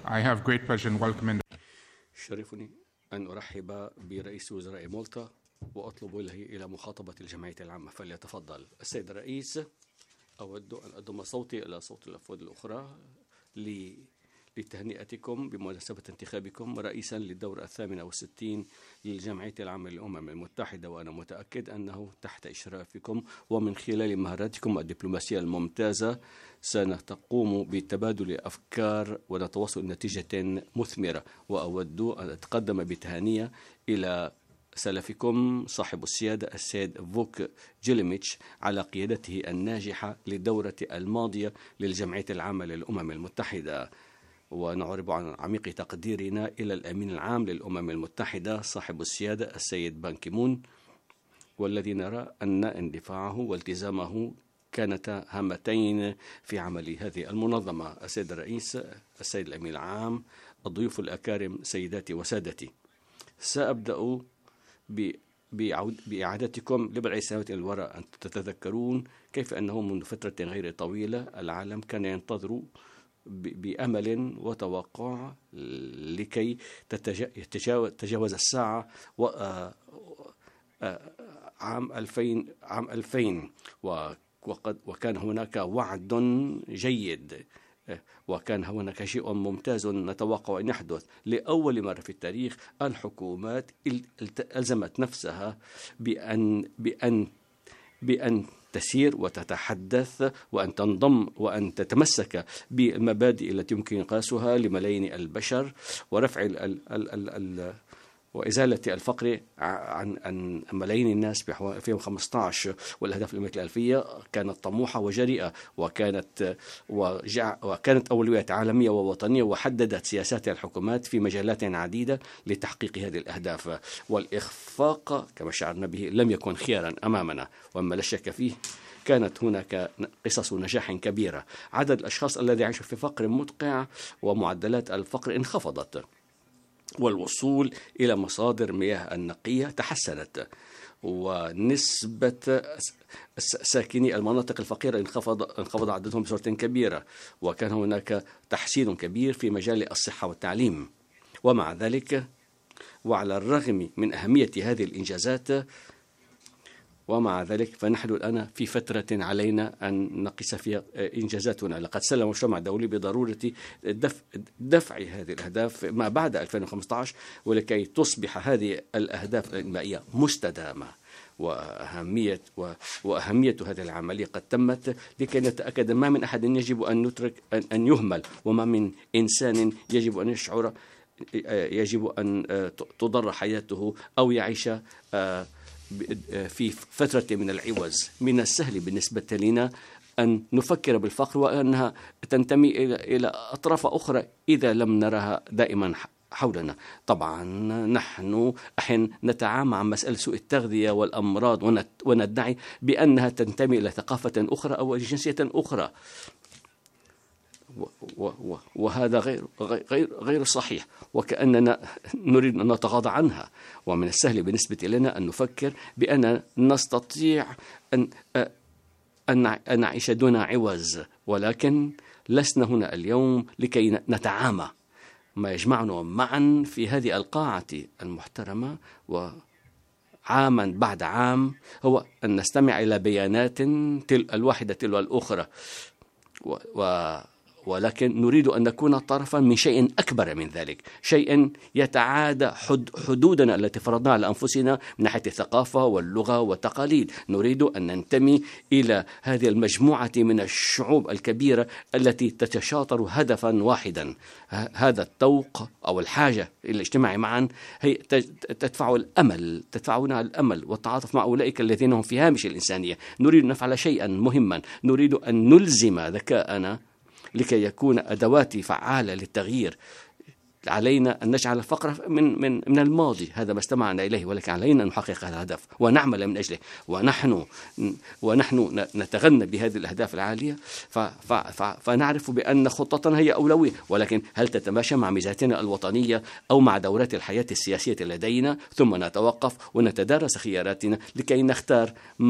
I have great pleasure in welcoming. شرفني أن أرحب برئيس وزراء مالطا وأطلب له إلى مخاطبة الجمعية العامة، فليتفضل. السيد الرئيس، أود أن أضم صوتي إلى صوت الأفواد الأخرى لتهنئتكم بمناسبة انتخابكم رئيسا للدورة 68 للجمعية العامة للأمم المتحدة، وأنا متأكد أنه تحت إشرافكم ومن خلال مهاراتكم الدبلوماسية الممتازة سنقوم بتبادل أفكار ونتوصل إلى نتيجة مثمرة. وأود أن أتقدم بتهانية إلى سلفكم صاحب السيادة السيد فوك جيليميتش على قيادته الناجحة للدورة الماضية للجمعية العامة للأمم المتحدة، ونعرب عن عميق تقديرنا إلى الأمين العام للأمم المتحدة صاحب السيادة السيد بان كي مون، والذي نرى أن اندفاعه والتزامه كانتا هامتين في عمل هذه المنظمة. السيد الرئيس، السيد الأمين العام، الضيوف الأكارم، سيداتي وسادتي، سأبدأ بإعادتكم لبضع سنوات إلى الوراء. أن تتذكرون كيف أنه منذ فترة غير طويلة العالم كان ينتظر بأمل وتوقع لكي تتجاوز الساعة عام 2000 وكان هناك وعد جيد، وكان هناك شيء ممتاز نتوقع أن يحدث. لأول مرة في التاريخ الحكومات ألزمت نفسها بأن تسير وتتحدث وأن تنضم وأن تتمسك بالمبادئ التي يمكن قياسها لملايين البشر ورفع وإزالة الفقر عن ملايين الناس في 2015. والأهداف الأممية الألفية كانت طموحة وجريئة، وكانت أولويات عالمية ووطنية، وحددت سياسات الحكومات في مجالات عديدة لتحقيق هذه الأهداف. والإخفاق كما شعرنا به لم يكن خيارا أمامنا، وما لا شك فيه كانت هناك قصص نجاح كبيرة. عدد الأشخاص الذي يعيشوا في فقر مدقع ومعدلات الفقر انخفضت، والوصول إلى مصادر مياه النقية تحسنت، ونسبة ساكني المناطق الفقيرة انخفض عددهم بصورة كبيرة، وكان هناك تحسين كبير في مجال الصحة والتعليم. ومع ذلك وعلى الرغم من أهمية هذه الإنجازات فنحن الآن في فترة علينا أن نقيس فيها إنجازاتنا. لقد سلم المجتمع الدولي بضرورة دفع هذه الأهداف ما بعد 2015، ولكي تصبح هذه الأهداف الإنمائية مستدامة. وأهمية هذه العملية قد تمت لكي نتأكد ما من أحد يجب أن أن يهمل، وما من إنسان يجب أن تضر حياته أو يعيش في فترة من العوز. من السهل بالنسبة لنا أن نفكر بالفقر وأنها تنتمي إلى أطراف أخرى إذا لم نرها دائما حولنا. طبعا نحن أحيانا نتعامل مع مسألة سوء التغذية والأمراض وندعي بأنها تنتمي إلى ثقافة أخرى أو جنسية أخرى، وهذا غير صحيح، وكأننا نريد أن نتغاضى عنها. ومن السهل بالنسبة لنا أن نفكر بأن نستطيع أن نعيش دون عوز، ولكن لسنا هنا اليوم لكي نتعامى. ما يجمعنا معا في هذه القاعة المحترمة وعاما بعد عام هو أن نستمع إلى بيانات الواحدة تلو الأخرى، ولكن نريد أن نكون طرفا من شيء أكبر من ذلك، شيء يتعادى حدودنا التي فرضناها على أنفسنا من ناحية الثقافة واللغة والتقاليد. نريد أن ننتمي إلى هذه المجموعة من الشعوب الكبيرة التي تتشاطر هدفا واحدا. هذا التوق أو الحاجة إلى الاجتماع معا هي تدفعنا الأمل والتعاطف مع أولئك الذين هم في هامش الإنسانية. نريد أن نفعل شيئا مهما، نريد أن نلزم ذكاءنا لكي يكون أدوات فعالة للتغيير، علينا أن نجعل الفقر من الماضي، هذا ما استمعنا إليه، ولكن علينا أن نحقق هذا الهدف ونعمل من أجله. ونحن نتغنى بهذه الأهداف العالية، فنعرف بأن خطتنا هي أولوية، ولكن هل تتماشى مع ميزانيتنا الوطنية أو مع دورات الحياة السياسية لدينا؟ ثم نتوقف ونتدارس خياراتنا لكي نختار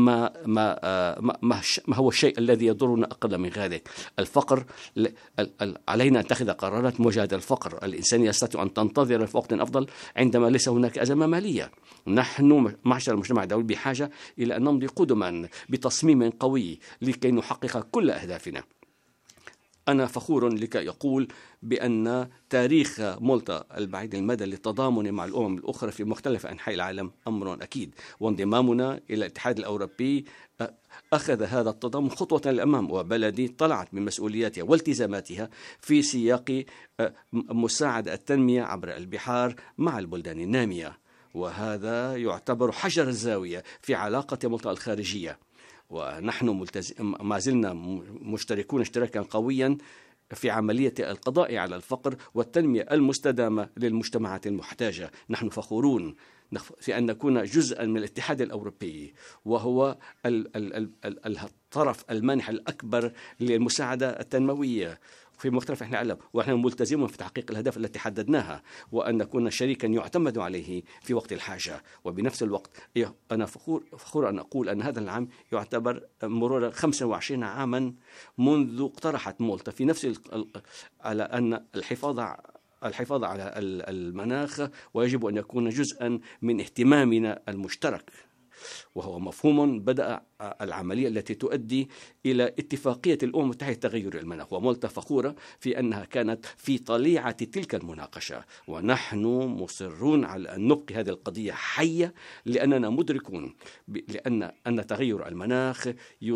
ما هو الشيء الذي يضرنا أقل من ذلك. الفقر، علينا أن نتخذ قرارات مواجهة الفقر. الإنسان يستطيع أن تنتظر في وقت أفضل عندما ليس هناك أزمة مالية. نحن معشر المجتمع الدولي بحاجة إلى أن نمضي قدما بتصميم قوي لكي نحقق كل أهدافنا. أنا فخور لكي يقول بأن تاريخ مالطا البعيد المدى للتضامن مع الأمم الأخرى في مختلف أنحاء العالم أمر أكيد، وانضمامنا إلى الاتحاد الأوروبي أخذ هذا التضامن خطوة للأمام، وبلدي طلعت من مسؤولياتها والتزاماتها في سياق مساعدة التنمية عبر البحار مع البلدان النامية، وهذا يعتبر حجر الزاوية في علاقة مالطا الخارجية. ونحن ما زلنا مشتركون اشتراكا قويا في عملية القضاء على الفقر والتنمية المستدامة للمجتمعات المحتاجة. نحن فخورون في أن نكون جزءا من الاتحاد الأوروبي، وهو الطرف المانح الأكبر للمساعدة التنموية في مختلف أنحاء العالم، ونحن ملتزمون في تحقيق الأهداف التي حددناها، وأن نكون شريكا يعتمد عليه في وقت الحاجة. وبنفس الوقت أنا فخور أن أقول أن هذا العام يعتبر مرور 25 عاما منذ اقترحت مالطا في نفس على أن الحفاظ على المناخ ويجب أن يكون جزءا من اهتمامنا المشترك، وهو مفهوم بدأ العملية التي تؤدي إلى اتفاقية الأمم المتحدة تغير المناخ. ومالطا فخورة في أنها كانت في طليعة تلك المناقشة، ونحن مصرون على أن نبقي هذه القضية حية، لأننا مدركون أن تغير المناخ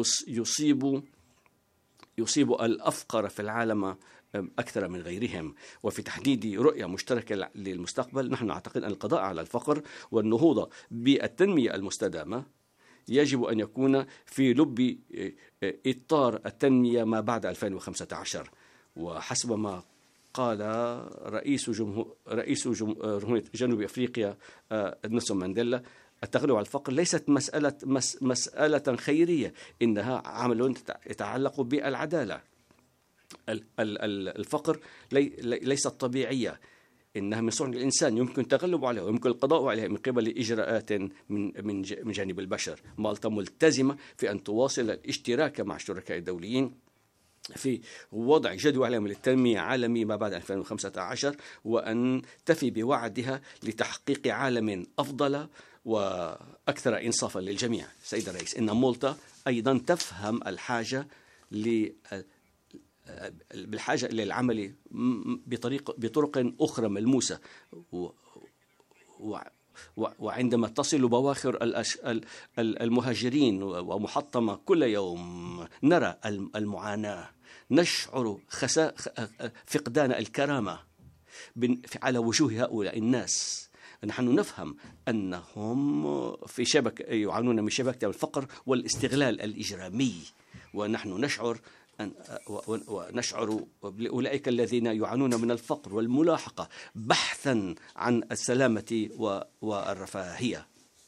يصيب الأفقر في العالم أكثر من غيرهم. وفي تحديد رؤية مشتركة للمستقبل، نحن نعتقد أن القضاء على الفقر والنهوض بالتنمية المستدامة يجب أن يكون في لب إطار التنمية ما بعد 2015. وحسب ما قال رئيس جمهورية جنوب أفريقيا نيلسون مانديلا، التغلب على الفقر ليست مسألة خيرية، إنها عمل يتعلق بالعدالة. الفقر ليست طبيعية، إنها من صنع الإنسان، يمكن التغلب عليها ويمكن القضاء عليها من قبل إجراءات من جانب البشر. مالطا ملتزمة في أن تواصل الاشتراك مع الشركاء الدوليين في وضع جدول عالمي للتنمية عالمي ما بعد 2015، وأن تفي بوعدها لتحقيق عالم أفضل وأكثر إنصافا للجميع. سيد الرئيس، إن مالطا أيضا تفهم الحاجة بالحاجة إلى العمل بطرق أخرى ملموسة، وعندما تصل بواخر المهاجرين ومحطمة كل يوم نرى المعاناة، نشعر فقدان الكرامة على وجوه هؤلاء الناس. نحن نفهم أنهم يعانون من شبكة الفقر والاستغلال الإجرامي، ونحن نشعر بأولئك الذين يعانون من الفقر والملاحقة بحثا عن السلامة والرفاهية.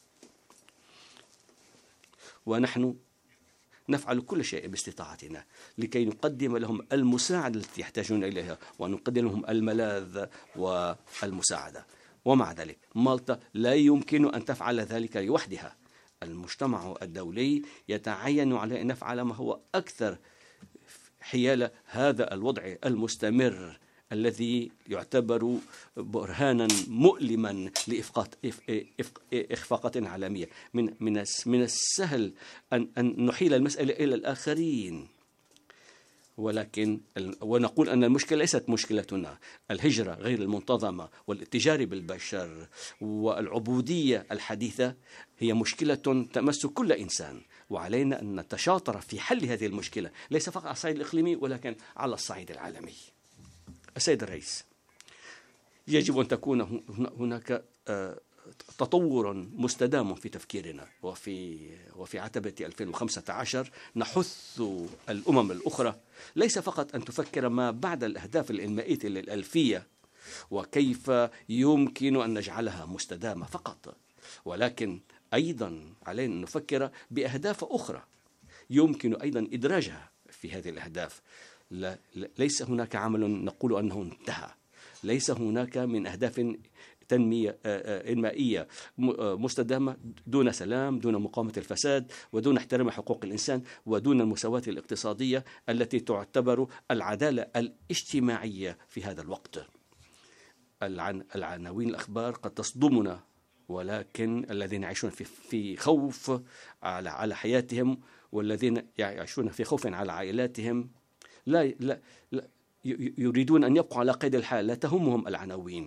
ونحن نفعل كل شيء باستطاعتنا لكي نقدم لهم المساعدة التي يحتاجون إليها، ونقدم لهم الملاذ والمساعدة. ومع ذلك مالطا لا يمكن أن تفعل ذلك لوحدها. المجتمع الدولي يتعين على أن يفعل ما هو أكثر حيال هذا الوضع المستمر الذي يعتبر برهانا مؤلما لإخفاقات عالمية. من السهل أن نحيل المسألة إلى الآخرين، ونقول أن المشكلة ليست مشكلتنا. الهجرة غير المنتظمة والاتجار بالبشر والعبودية الحديثة هي مشكلة تمس كل إنسان، وعلينا أن نتشاطر في حل هذه المشكلة، ليس فقط على الصعيد الإقليمي ولكن على الصعيد العالمي. السيد الرئيس، يجب أن تكون هناك تطور مستدام في تفكيرنا، وفي عتبة 2015 نحث الأمم الأخرى ليس فقط أن تفكر ما بعد الأهداف الإنمائية للألفية وكيف يمكن أن نجعلها مستدامة فقط، ولكن أيضا علينا أن نفكر بأهداف أخرى يمكن أيضا إدراجها في هذه الأهداف. ليس هناك عمل نقول أنه انتهى، ليس هناك من أهداف تنمية إنمائية مستدامة دون سلام، دون مقاومة الفساد، ودون احترام حقوق الإنسان، ودون المساواة الاقتصادية التي تعتبر العدالة الاجتماعية في هذا الوقت. العناوين الأخبار قد تصدمنا، ولكن الذين يعيشون في خوف على حياتهم، والذين يعيشون في خوف على عائلاتهم لا يريدون أن يبقوا على قيد الحال، لا تهمهم العناوين.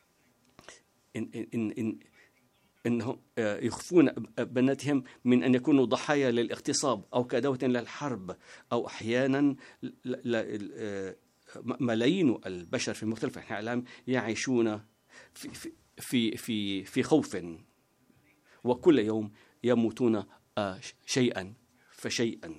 إنهم يخفون بناتهم من أن يكونوا ضحايا للاغتصاب أو كدوة للحرب، أو أحيانا ملايين البشر في مختلف أنحاء العالم يعيشون في خوف، وكل يوم يموتون شيئا فشيئا.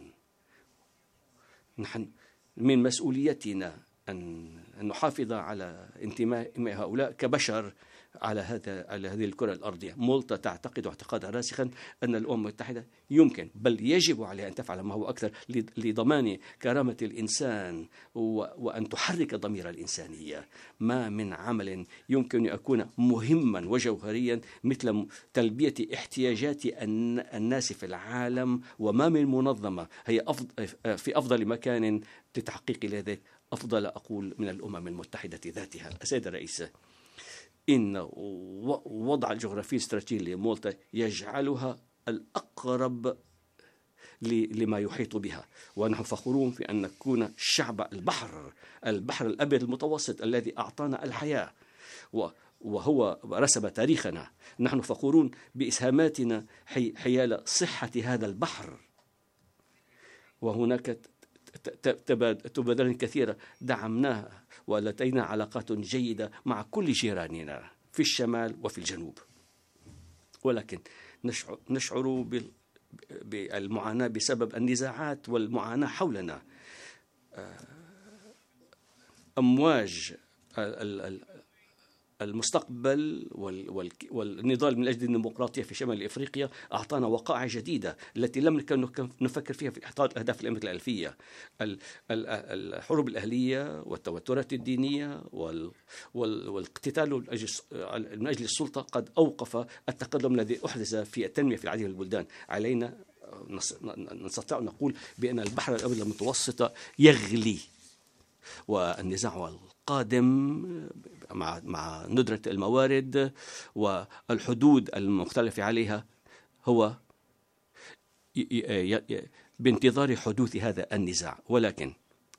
نحن من مسؤوليتنا أن نحافظ على انتماء هؤلاء كبشر على هذه الكرة الأرضية. مولتا تعتقد اعتقادا راسخا أن الأمم المتحدة يمكن بل يجب عليها أن تفعل ما هو أكثر لضمان كرامة الإنسان وأن تحرك ضمير الإنسانية. ما من عمل يمكن أن يكون مهما وجوهريا مثل تلبية احتياجات الناس في العالم، وما من منظمة هي في أفضل مكان لتحقيق ذلك، أفضل أقول من الأمم المتحدة ذاتها. السيد الرئيس، إن وضع الجغرافي الاستراتيجي لمولتا يجعلها الأقرب لما يحيط بها، ونحن فخورون في أن نكون شعب البحر الأبيض المتوسط الذي أعطانا الحياة وهو رسم تاريخنا. نحن فخورون بإسهاماتنا حيال صحة هذا البحر، وهناك تبادل كثيرة دعمناها، ولدينا علاقات جيدة مع كل جيراننا في الشمال وفي الجنوب، ولكن نشعر بالمعاناة بسبب النزاعات والمعاناة حولنا. أمواج المستقبل والنضال من أجل الديمقراطية في شمال إفريقيا أعطانا وقائع جديدة التي لم نكن نفكر فيها في إحقاق أهداف الأمم الألفية. الحروب الأهلية والتوترات الدينية والاقتتال من أجل السلطة قد أوقف التقدم الذي أحدث في التنمية في العديد من البلدان. علينا نستطيع أن نقول بأن البحر الأبيض المتوسط يغلي، والنزاع القادم مع ندرة الموارد والحدود المختلفة عليها هو بانتظار حدوث هذا النزاع. ولكن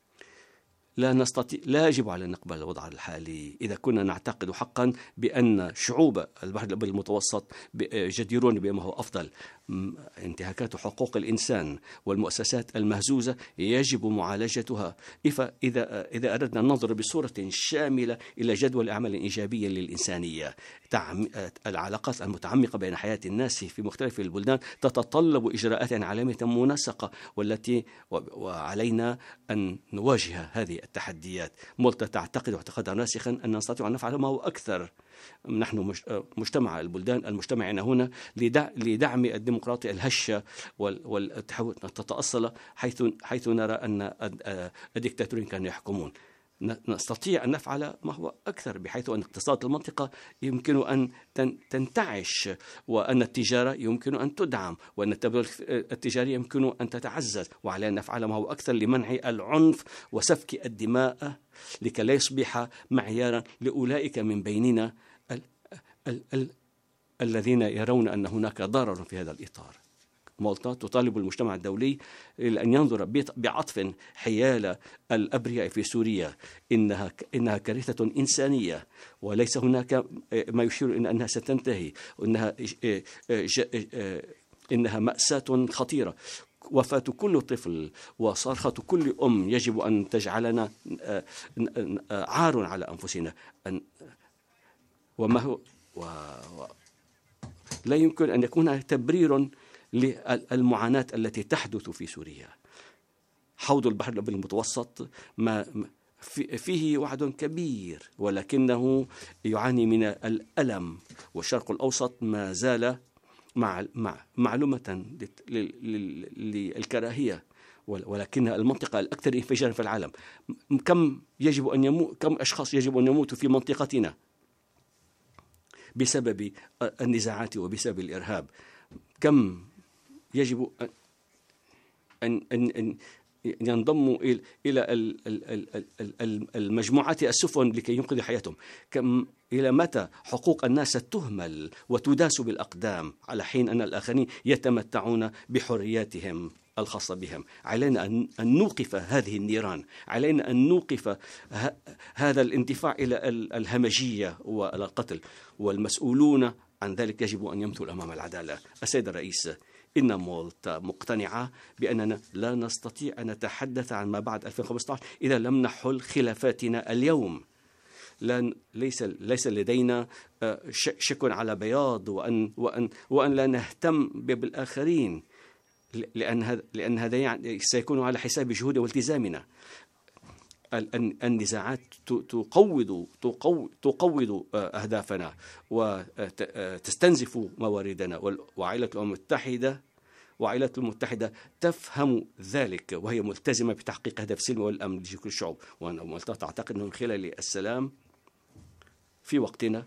لا يجب على أن نقبل الوضع الحالي إذا كنا نعتقد حقا بأن شعوب البحر الأبيض المتوسط جديرون بما هو أفضل. انتهاكات حقوق الإنسان والمؤسسات المهزوزة يجب معالجتها. إذا أردنا أن ننظر بصورة شاملة إلى جدول أعمال إيجابية للإنسانية، العلاقات المتعمقة بين حياة الناس في مختلف البلدان تتطلب إجراءات عالمية منسقة، وعلينا أن نواجه هذه التحديات. مولتا تعتقد اعتقادا راسخا أن نستطيع أن نفعل ما هو أكثر. نحن مجتمع البلدان المجتمعين هنا لدعم الديمقراطية الهشة والتحول تتأصل، حيث نرى أن الدكتاتورين كانوا يحكمون. نستطيع أن نفعل ما هو أكثر، بحيث أن اقتصاد المنطقة يمكن أن تنتعش، وأن التجارة يمكن أن تدعم، وأن التبادل التجاري يمكن أن تتعزز، وعلينا أن نفعل ما هو أكثر لمنع العنف وسفك الدماء لكي لا يصبح معيارا لأولئك من بيننا الذين يرون أن هناك ضرر في هذا الإطار. مولتا تطالب المجتمع الدولي أن ينظر بعطف حيال الأبرياء في سوريا. إنها كارثة إنسانية، وليس هناك ما يشير إلى أنها ستنتهي، إنها مأساة خطيرة. وفاة كل طفل وصرخة كل أم يجب أن تجعلنا عار على أنفسنا. وما هو لا يمكن أن يكون تبرير للمعاناة التي تحدث في سوريا. حوض البحر الأبيض المتوسط فيه وعد كبير، ولكنه يعاني من الألم، والشرق الأوسط ما زال معلومة للكراهية، ولكنها المنطقة الأكثر انفجارا في العالم. كم أشخاص يجب أن يموتوا في منطقتنا بسبب النزاعات وبسبب الإرهاب؟ كم يجب أن ينضموا إلى المجموعات السفن لكي ينقذوا حياتهم؟ إلى متى حقوق الناس تهمل وتداس بالأقدام على حين أن الآخرين يتمتعون بحرياتهم الخاصة بهم؟ علينا أن نوقف هذه النيران، علينا أن نوقف هذا الاندفاع إلى الهمجية والقتل، والمسؤولون عن ذلك يجب أن يمثلوا أمام العدالة. السيد الرئيس، إن مالطا مقتنعة بأننا لا نستطيع أن نتحدث عن ما بعد 2015 إذا لم نحل خلافاتنا اليوم. ليس لدينا شك على بياض، وأن لا نهتم بالآخرين، لأن هذا يعني سيكون على حساب جهود والتزامنا. النزاعات تقوض أهدافنا وتستنزف مواردنا، وعائلة الأمم المتحدة تفهم ذلك، وهي ملتزمة بتحقيق هدف السلم والأمن لكل الشعوب. وأنا تعتقد أنه من خلال السلام في وقتنا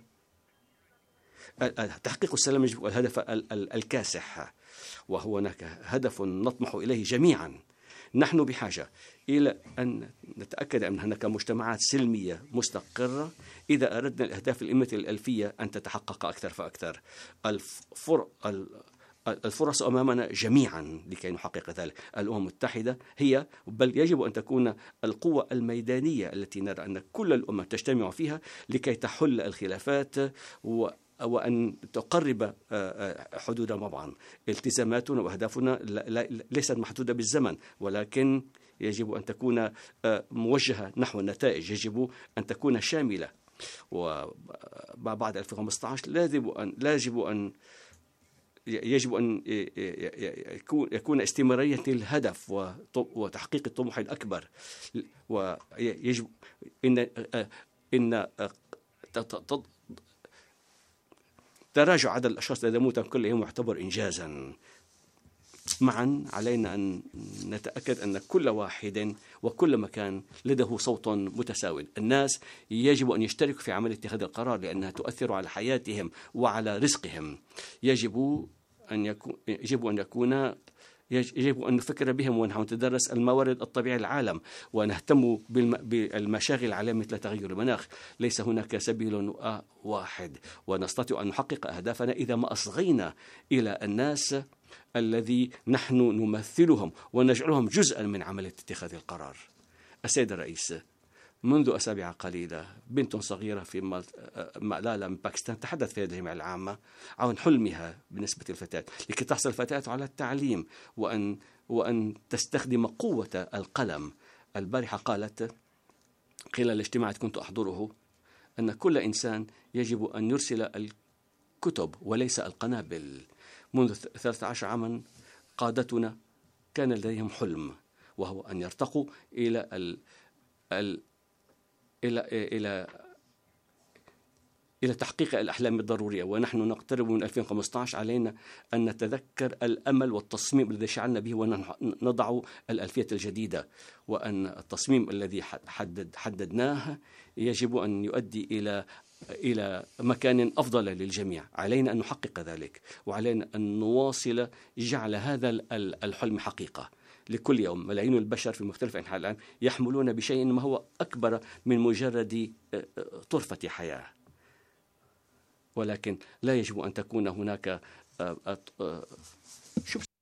تحقيق السلام يجب الهدف الكاسح، وهو هناك هدف نطمح إليه جميعا. نحن بحاجة إلى أن نتأكد أن هناك مجتمعات سلمية مستقرة إذا أردنا الأهداف الألفية أن تتحقق أكثر فأكثر. الفرص أمامنا جميعا لكي نحقق ذلك. الأمم المتحدة هي، بل يجب أن تكون القوة الميدانية التي نرى أن كل الأمم تجتمع فيها لكي تحل الخلافات وأن تقرب حدودنا. طبعا التزاماتنا وأهدافنا ليست محدودة بالزمن، ولكن يجب أن تكون موجهة نحو النتائج، يجب أن تكون شاملة. وبعد 2015 يجب أن يكون استمرارية الهدف وتحقيق الطموح الأكبر. ويجب إن تراجع عدد الأشخاص الذين يموتون كل يوم يعتبر إنجازا. معا علينا أن نتأكد أن كل واحد وكل مكان لديه صوت متساو. الناس يجب أن يشتركوا في عمل اتخاذ القرار، لأنها تؤثر على حياتهم وعلى رزقهم. يجب أن نفكر بهم ونحن نتدرس الموارد الطبيعية للعالم، ونهتم بالمشاغل العالمية مثل تغير المناخ. ليس هناك سبيل واحد، ونستطيع أن نحقق أهدافنا إذا ما أصغينا إلى الناس الذي نحن نمثلهم ونجعلهم جزءا من عملية اتخاذ القرار. السيد الرئيس، منذ أسابيع قليلة بنت صغيرة في مالالا من باكستان تحدث في الجامعة العامة عن حلمها بالنسبة للفتاة لكي تحصل الفتاة على التعليم وأن تستخدم قوة القلم. البارحة قالت خلال اجتماع كنت أحضره أن كل إنسان يجب أن يرسل الكتب وليس القنابل. منذ 13 عاما قادتنا كان لديهم حلم، وهو أن يرتقوا إلى تحقيق الأحلام الضرورية. ونحن نقترب من 2015. علينا أن نتذكر الأمل والتصميم الذي شعلنا به ونضع الألفية الجديدة، وأن التصميم الذي حددناه يجب أن يؤدي إلى مكان أفضل للجميع. علينا أن نحقق ذلك، وعلينا أن نواصل جعل هذا الحلم حقيقة. لكل يوم ملايين البشر في مختلف أنحاء العالم يحملون بشيء ما هو أكبر من مجرد طرفة حياة، ولكن لا يجب أن تكون هناك